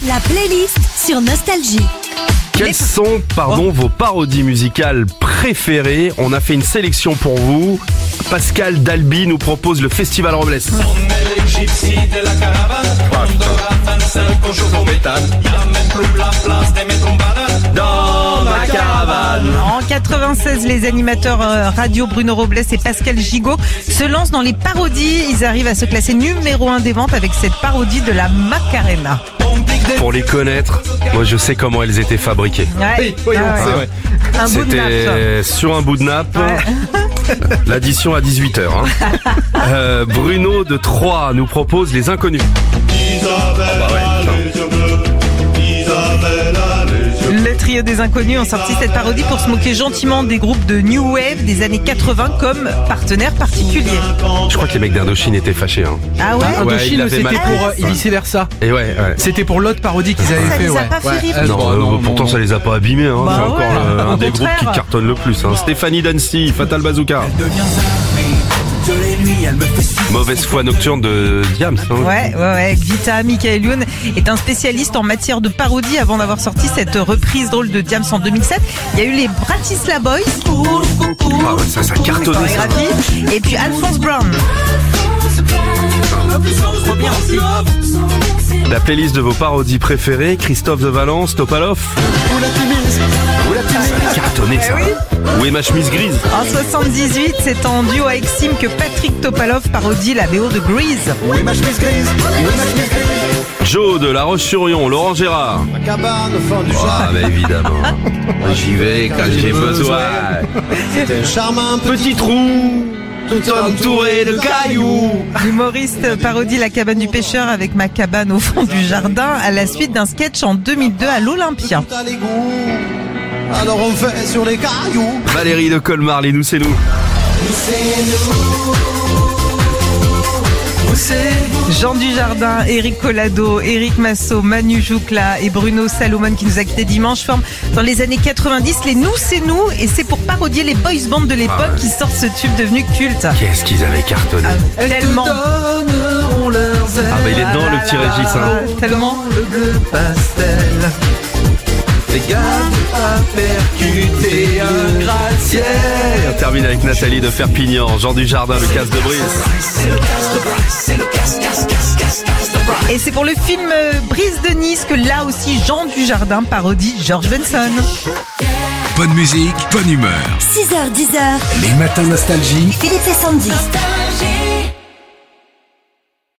La playlist sur Nostalgie. Quelles sont, vos parodies musicales préférées? On a fait une sélection pour vous. Pascal Dalby nous propose le Festival Robles. Dans ma caravane. En 96, les animateurs radio Bruno Robles et Pascal Gigot se lancent dans les parodies. Ils arrivent à se classer numéro 1 des ventes avec cette parodie de la Macarena. Pour les connaître, moi je sais comment elles étaient fabriquées. Ouais. Un bout de nappe. C'était sur un bout de nappe. Ouais. L'addition à 18h. Bruno de Troyes nous propose Les Inconnus. Le trio des Inconnus ont sorti cette parodie pour se moquer gentiment des groupes de New Wave des années 80 comme partenaires particuliers. Je crois que les mecs d'Indochine étaient fâchés. Ah ouais, Indochine, c'était pour et vice versa. Et ouais. C'était pour l'autre parodie qu'ils avaient fait. Ça les a pas fait rire. Non, pourtant ça les a pas abîmés. C'est encore un des groupes qui contraire. cartonne le plus. Stéphanie Dancy, Fatal Bazooka. Mauvaise foi nocturne de Diams. Ouais. Vita Michael Youn est un spécialiste en matière de parodie avant d'avoir sorti cette reprise drôle de Diams en 2007. Il y a eu les Bratislava Boys. Ah ouais, ça cartonnait ça. Et puis Alphonse Brown. Trop bien aussi. La playlist de vos parodies préférées, Christophe de Valence, Topalov. Ça cartonnait ça. Où est ma chemise grise? En 78, c'est en duo avec Sim que Patrick Topalov parodie la BO de Grease. Joe de La Roche-sur-Yon, Laurent Gérard. Mais évidemment. J'y vais quand j'ai besoin. C'est un charmant Petit trou, tout entouré de cailloux. L'humoriste parodie La cabane du pêcheur avec Ma cabane au fond du jardin à la suite d'un sketch en 2002 à l'Olympia. à l'égout. Alors on fait sur les cailloux. Valérie de Colmar, les nous c'est nous. Jean Dujardin, Eric Collado, Eric Massot, Manu Joucla et Bruno Salomon qui nous a quittés dimanche forment dans les années 90 les Nous c'est nous et c'est pour parodier les boys bands de l'époque qui sortent ce tube devenu culte. Qu'est-ce qu'ils avaient cartonné. Tellement. Mais il est dedans le petit Régis. Tellement. Le bleu pastel. Fais gaffe à percuter un gratte-ciel. Et on termine avec Nathalie de Perpignan, Jean Dujardin, le casse de Brise. Et c'est pour le film Brise de Nice que là aussi Jean Dujardin parodie George Benson. Bonne musique, bonne humeur. 6h, 10h. Les matins nostalgie. Philippe et Sandy. Nostalgie.